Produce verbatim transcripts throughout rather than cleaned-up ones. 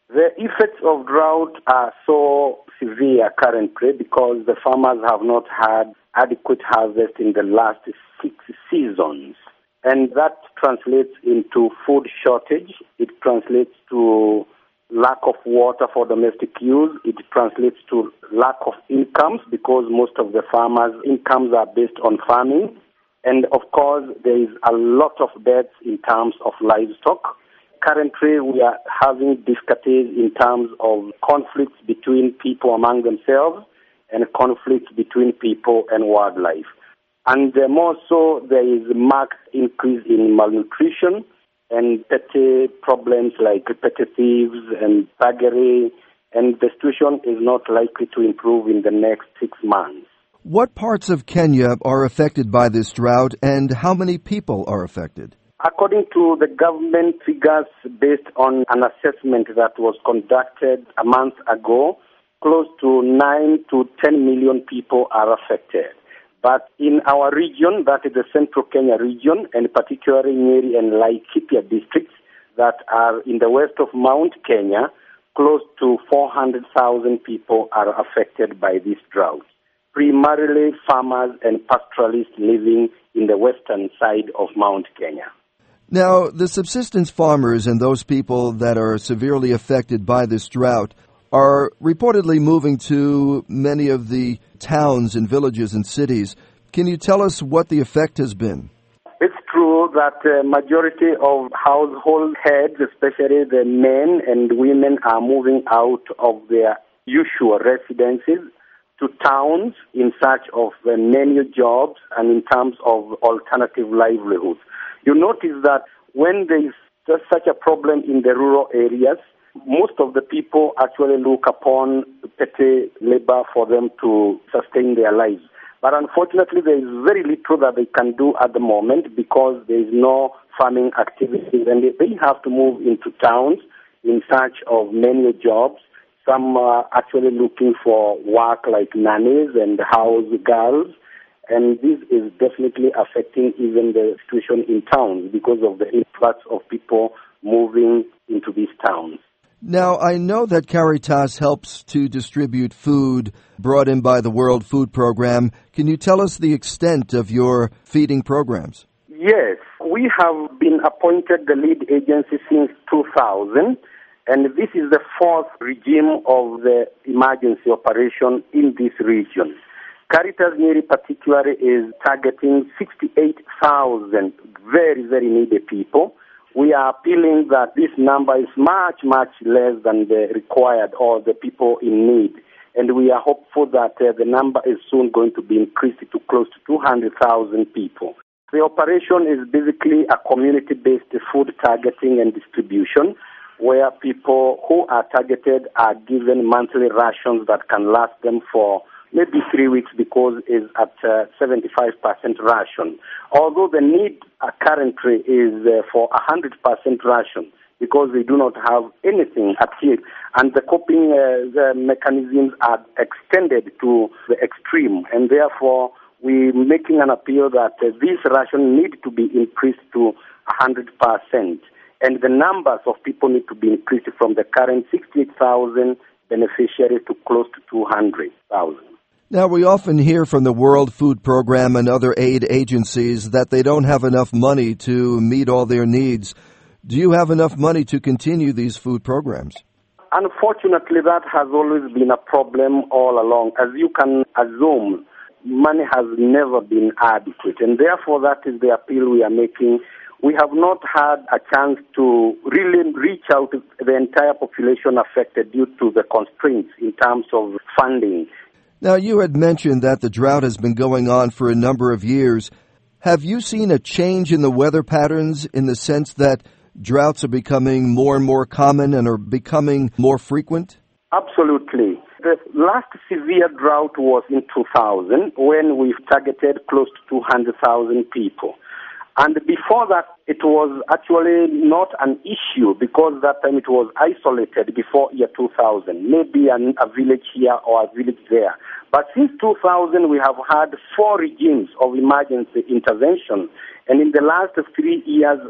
The effects of drought are so severe currently because the farmers have not had adequate harvest in the last six seasons. And that translates into food shortage. It translates to lack of water for domestic use. It translates to lack of incomes because most of the farmers' incomes are based on farming. And of course, there is a lot of deaths in terms of livestock. Currently, we are having difficulties in terms of conflicts between people among themselves and conflicts between people and wildlife. And uh, more so, there is a marked increase in malnutrition and petty problems like petty thieves and thuggery, and the situation is not likely to improve in the next six months. What parts of Kenya are affected by this drought, and how many people are affected? According to the government figures based on an assessment that was conducted a month ago, close to nine to ten million people are affected. But in our region, that is the Central Kenya region, and particularly Nyeri and Laikipia districts that are in the west of Mount Kenya, close to four hundred thousand people are affected by this drought. Primarily farmers and pastoralists living in the western side of Mount Kenya. Now, the subsistence farmers and those people that are severely affected by this drought are reportedly moving to many of the towns and villages and cities. Can you tell us what the effect has been? It's true that the majority of household heads, especially the men and women, are moving out of their usual residences to towns in search of uh, many jobs and in terms of alternative livelihoods. You notice that when there is just such a problem in the rural areas, most of the people actually look upon petty labor for them to sustain their lives. But unfortunately, there is very little that they can do at the moment because there is no farming activities, and they have to move into towns in search of many jobs. Some are actually looking for work like nannies and house girls, and this is definitely affecting even the situation in towns because of the influx of people moving into these towns. Now, I know that Caritas helps to distribute food brought in by the World Food Program. Can you tell us the extent of your feeding programs? Yes, we have been appointed the lead agency since two thousand, and this is the fourth regime of the emergency operation in this region. Caritas Nyeri particularly is targeting sixty-eight thousand very, very needy people. We are appealing that this number is much, much less than the required or the people in need. And we are hopeful that uh, the number is soon going to be increased to close to two hundred thousand people. The operation is basically a community-based food targeting and distribution where people who are targeted are given monthly rations that can last them for maybe three weeks because it's at uh, seventy-five percent ration. Although the need uh, currently is uh, for one hundred percent ration because they do not have anything at it. And the coping uh, the mechanisms are extended to the extreme. And therefore, we're making an appeal that uh, this ration need to be increased to one hundred percent. And the numbers of people need to be increased from the current sixty-eight thousand beneficiaries to close to two hundred thousand. Now, we often hear from the World Food Program and other aid agencies that they don't have enough money to meet all their needs. Do you have enough money to continue these food programs? Unfortunately, that has always been a problem all along. As you can assume, money has never been adequate, and therefore that is the appeal we are making. We have not had a chance to really reach out to the entire population affected due to the constraints in terms of funding. Now, you had mentioned that the drought has been going on for a number of years. Have you seen a change in the weather patterns in the sense that droughts are becoming more and more common and are becoming more frequent? Absolutely. The last severe drought was in two thousand when we targeted close to two hundred thousand people. And before that, it was actually not an issue because that time it was isolated before year two thousand, maybe an, a village here or a village there. But since two thousand, we have had four regimes of emergency intervention. And in the last three years,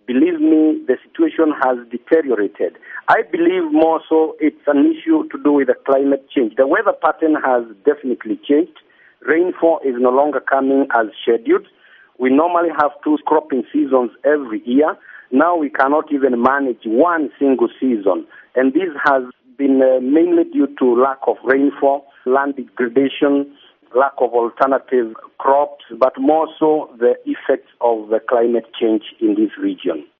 believe me, the situation has deteriorated. I believe more so it's an issue to do with the climate change. The weather pattern has definitely changed. Rainfall is no longer coming as scheduled. We normally have two cropping seasons every year. Now we cannot even manage one single season. And this has been uh, mainly due to lack of rainfall, land degradation, lack of alternative crops, but more so the effects of the climate change in this region.